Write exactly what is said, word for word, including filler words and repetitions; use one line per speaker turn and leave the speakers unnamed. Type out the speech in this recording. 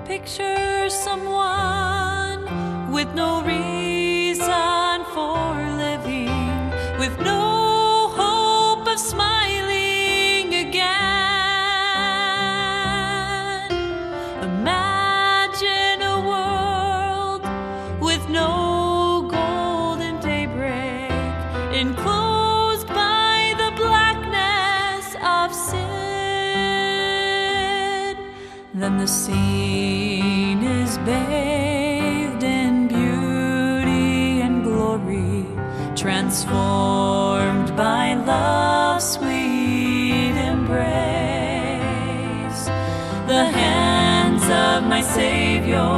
Picture someone with no reason for living, with no hope of smiling again. Imagine a world with no golden daybreak, enclosed by the blackness of sin. Then the scene is bathed in beauty and glory, transformed by love's sweet embrace. The hands of my Savior